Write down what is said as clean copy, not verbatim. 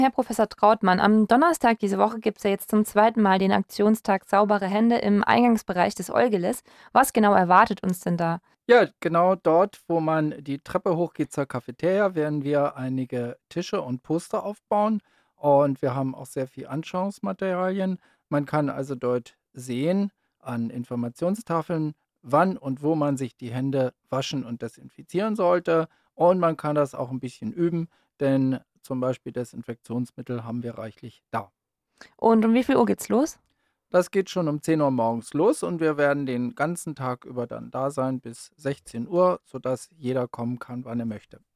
Herr Professor Trautmann, am Donnerstag diese Woche gibt es ja jetzt zum zweiten Mal den Aktionstag Saubere Hände im Eingangsbereich des Eugeles. Was genau erwartet uns denn da? Ja, genau dort, wo man die Treppe hochgeht zur Cafeteria, werden wir einige Tische und Poster aufbauen und wir haben auch sehr viel Anschauungsmaterialien. Man kann also dort sehen an Informationstafeln, wann und wo man sich die Hände waschen und desinfizieren sollte, und man kann das auch ein bisschen üben, denn zum Beispiel Desinfektionsmittel haben wir reichlich da. Und um wie viel Uhr geht's los? Das geht schon um 10 Uhr morgens los und wir werden den ganzen Tag über dann da sein bis 16 Uhr, sodass jeder kommen kann, wann er möchte.